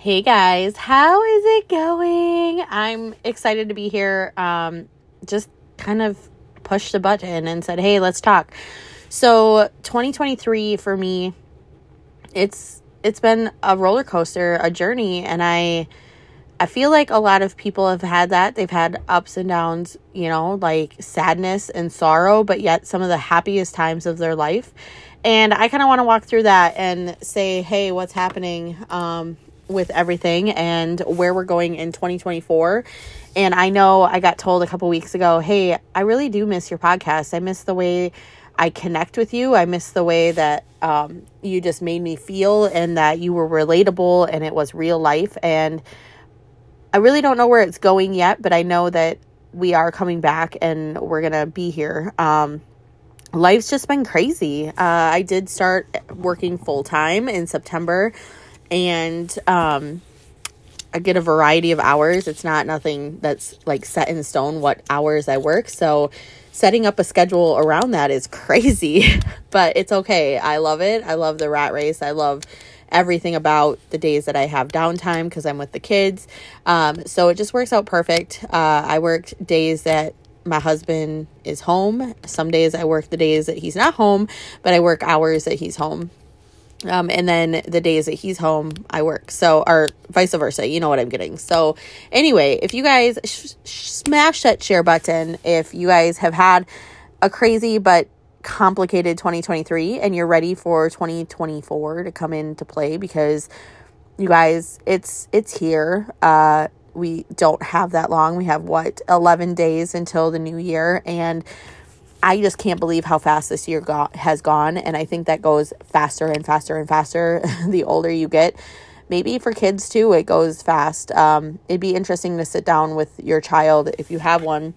Hey guys, how is it going? I'm excited to be here. Just kind of pushed the button and said, hey, let's talk. So 2023 for me, it's been a roller coaster, a journey, and I feel like a lot of people have had that. They've had ups and downs, like sadness and sorrow, but yet some of the happiest times of their life. And I kind of want to walk through that and say, hey, what's happening with everything and where we're going in 2024. And I know I got told a couple weeks ago, hey, I really do miss your podcast. I miss the way I connect with you. I miss the way that you just made me feel and that you were relatable and it was real life. And I really don't know where it's going yet, but I know that we are coming back and we're going to be here. Life's just been crazy. I did start working full-time in September, and I get a variety of hours. It's not nothing that's like set in stone what hours I work. So setting up a schedule around that is crazy, but it's okay. I love it. I love the rat race. I love everything about the days that I have downtime because I'm with the kids. So it just works out perfect. I worked days that my husband is home. Some days I work the days that he's not home, but I work hours that he's home. And then the days that he's home, I work. So, or vice versa, you know what I'm getting. So anyway, if you guys smash that share button, if you guys have had a crazy but complicated 2023 and you're ready for 2024 to come into play, because you guys, it's here. We don't have that long. We have 11 days until the new year. And I just can't believe how fast this year has gone. And I think that goes faster and faster and faster the older you get. Maybe for kids too, it goes fast. It'd be interesting to sit down with your child, if you have one,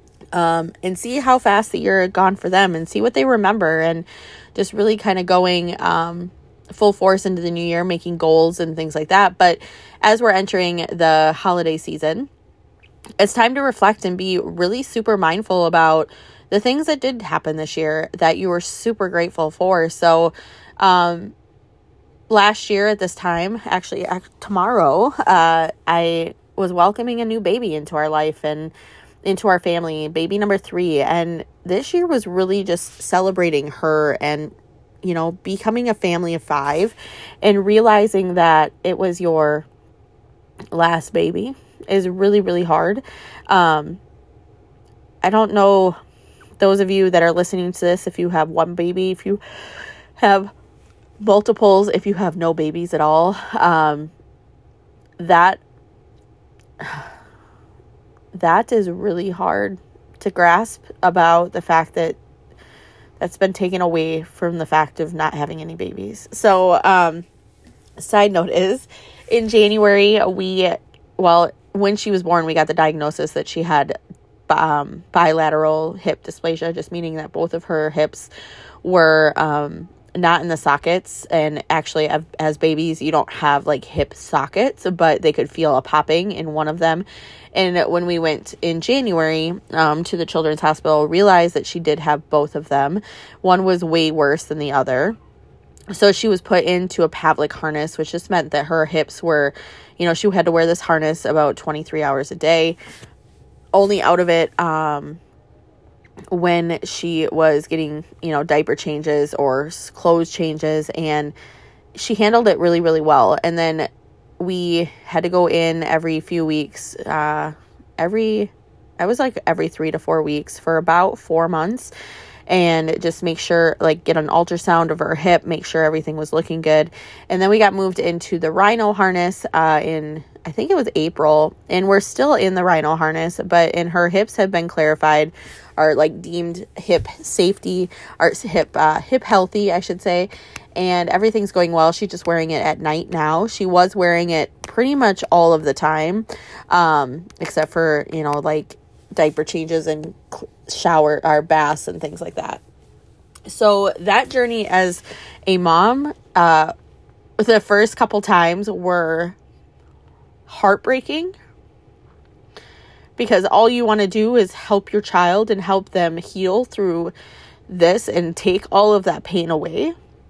and see how fast the year had gone for them and see what they remember, and just really kind of going full force into the new year, making goals and things like that. But as we're entering the holiday season, it's time to reflect and be really super mindful about the things that did happen this year that you were super grateful for. So, last year at this time, actually tomorrow, I was welcoming a new baby into our life and into our family, baby number 3. And this year was really just celebrating her and, becoming a family of 5 and realizing that it was your last baby is really, really hard. I don't know, those of you that are listening to this, if you have one baby, if you have multiples, if you have no babies at all, that is really hard to grasp, about the fact that that's been taken away from the fact of not having any babies. So, side note is, in January, when she was born, we got the diagnosis that she had bilateral hip dysplasia, just meaning that both of her hips were not in the sockets. And actually, as babies, you don't have like hip sockets, but they could feel a popping in one of them. And when we went in January to the Children's Hospital, realized that she did have both of them. One was way worse than the other. So she was put into a Pavlik harness, which just meant that her hips were, she had to wear this harness about 23 hours a day. Only out of it when she was getting, diaper changes or clothes changes, and she handled it really, really well. And then we had to go in every few weeks, every 3 to 4 weeks for about 4 months, and just make sure, get an ultrasound of her hip, make sure everything was looking good. And then we got moved into the Rhino harness in, I think it was April, and we're still in the Rhino harness, and her hips have been clarified, are deemed hip safety, or hip healthy, I should say. And everything's going well. She's just wearing it at night now. She was wearing it pretty much all of the time, except for, diaper changes and shower or baths and things like that. So that journey as a mom, the first couple times were heartbreaking, because all you want to do is help your child and help them heal through this and take all of that pain away.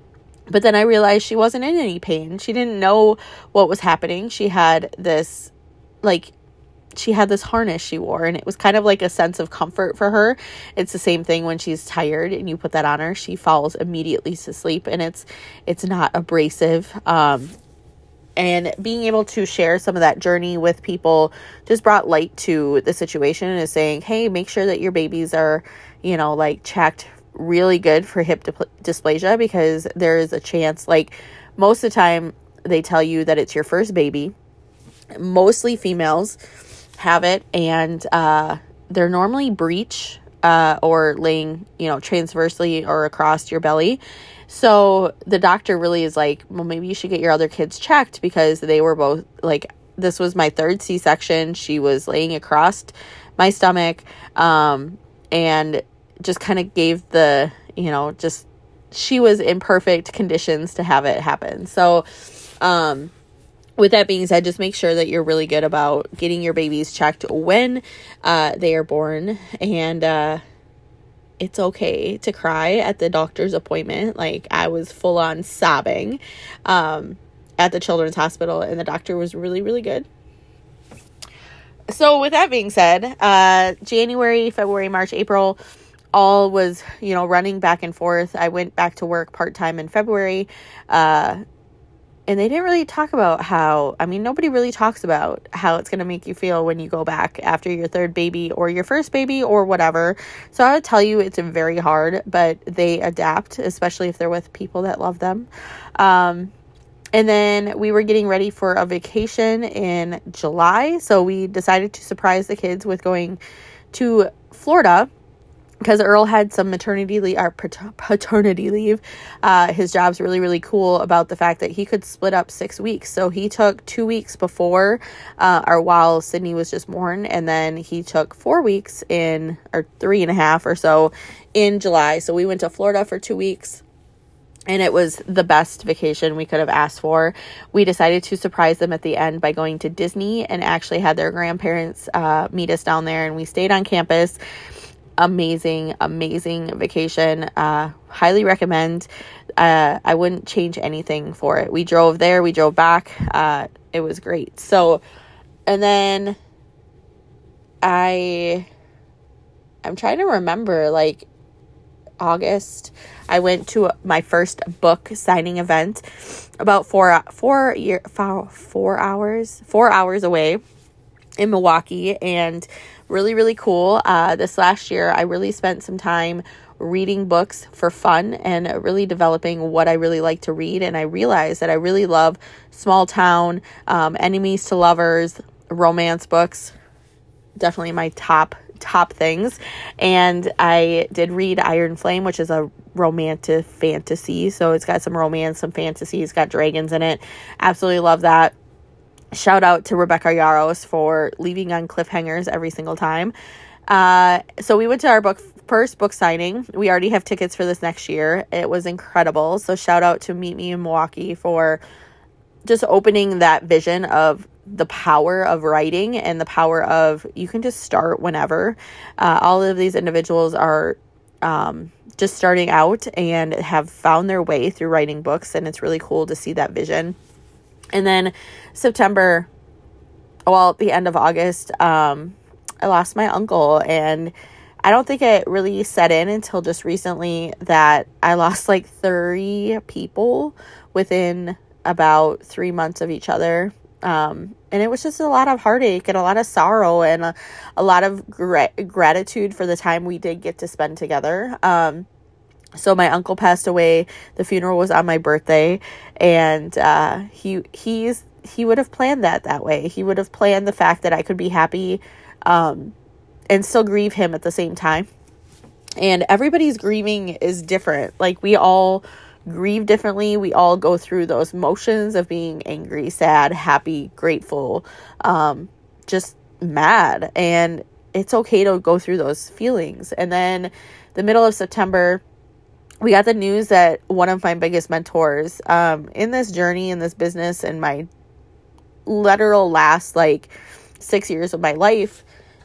But then I realized she wasn't in any pain. She didn't know what was happening. She had this harness she wore, and it was kind of like a sense of comfort for her. It's the same thing when she's tired and you put that on her. She falls immediately to sleep, and it's not abrasive. And being able to share some of that journey with people just brought light to the situation, and is saying, hey, make sure that your babies are, checked really good for hip dysplasia, because there is a chance, most of the time they tell you that it's your first baby. Mostly females have it, and they're normally breech or laying, transversely or across your belly. So the doctor really is like, well, maybe you should get your other kids checked, because they were both this was my third C-section. She was laying across my stomach, and just kind of gave the, she was in perfect conditions to have it happen. So, with that being said, just make sure that you're really good about getting your babies checked when they are born. And it's okay to cry at the doctor's appointment. I was full on sobbing at the children's hospital, and the doctor was really, really good. So with that being said, January, February, March, April, all was, running back and forth. I went back to work part-time in February, and they didn't really talk about nobody really talks about how it's going to make you feel when you go back after your third baby or your first baby or whatever. So I would tell you it's very hard, but they adapt, especially if they're with people that love them. And then we were getting ready for a vacation in July. So we decided to surprise the kids with going to Florida, because Earl had some maternity leave or paternity leave. His job's really, really cool about the fact that he could split up 6 weeks. So he took 2 weeks before or while Sydney was just born, and then he took 4 weeks or 3.5 or so in July. So we went to Florida for 2 weeks, and it was the best vacation we could have asked for. We decided to surprise them at the end by going to Disney, and actually had their grandparents meet us down there, and we stayed on campus. Amazing vacation. Highly recommend. I wouldn't change anything for it. We drove there, we drove back. It was great. So, and then I'm trying to remember, August, I went to my first book signing event about 4 hours away in Milwaukee, and really, really cool. This last year, I really spent some time reading books for fun and really developing what I really like to read. And I realized that I really love small town, enemies to lovers, romance books. Definitely my top things. And I did read Iron Flame, which is a romantic fantasy. So it's got some romance, some fantasy. It's got dragons in it. Absolutely love that. Shout out to Rebecca Yaros for leaving on cliffhangers every single time. So we went to our first book signing. We already have tickets for this next year. It was incredible. So shout out to Meet Me in Milwaukee for just opening that vision of the power of writing and the power of you can just start whenever. All of these individuals are just starting out and have found their way through writing books, and it's really cool to see that vision. And then the end of August, I lost my uncle, and I don't think it really set in until just recently that I lost 30 people within about 3 months of each other. And it was just a lot of heartache and a lot of sorrow and a lot of gratitude for the time we did get to spend together. So my uncle passed away. The funeral was on my birthday, and he would have planned that way. He would have planned the fact that I could be happy and still grieve him at the same time. And everybody's grieving is different. We all grieve differently. We all go through those motions of being angry, sad, happy, grateful, just mad. And it's okay to go through those feelings. And then the middle of September, we got the news that one of my biggest mentors in this journey, in this business, and my literal last 6 years of my life,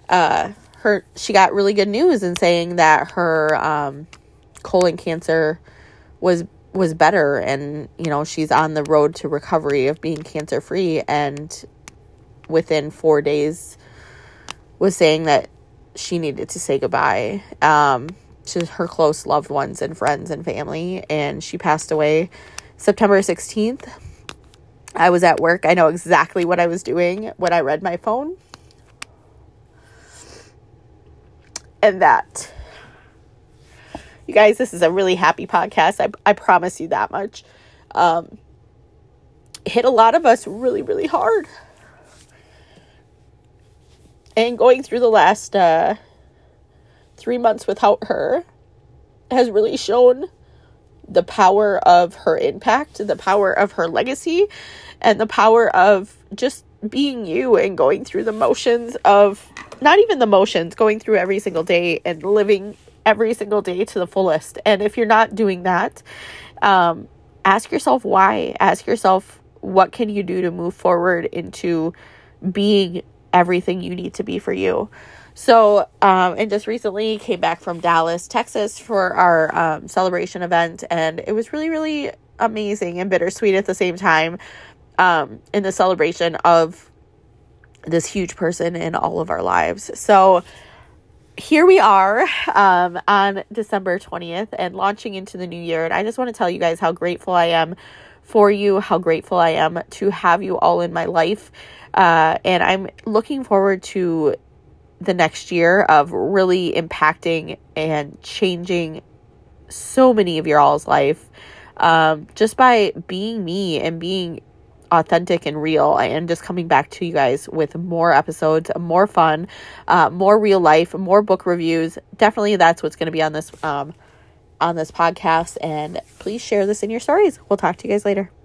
she got really good news in saying that her colon cancer was was better, and she's on the road to recovery of being cancer free, and within 4 days was saying that she needed to say goodbye to her close loved ones and friends and family, and she passed away September 16th. I was at work. I know exactly what I was doing when I read my phone. And that, you guys, this is a really happy podcast. I promise you that much. Hit a lot of us really, really hard. And going through the last 3 months without her has really shown the power of her impact, the power of her legacy, and the power of just being you and going through the motions of, not even the motions, going through every single day and living every single day to the fullest. And if you're not doing that, ask yourself why. Ask yourself, what can you do to move forward into being everything you need to be for you? So, and just recently came back from Dallas, Texas for our celebration event, and it was really, really amazing and bittersweet at the same time, in the celebration of this huge person in all of our lives. So here we are on December 20th and launching into the new year, and I just want to tell you guys how grateful I am for you, how grateful I am to have you all in my life, and I'm looking forward to the next year of really impacting and changing so many of your all's life, just by being me and being authentic and real, and just coming back to you guys with more episodes, more fun, more real life, more book reviews. Definitely that's what's going to be on this podcast, and please share this in your stories. We'll talk to you guys later.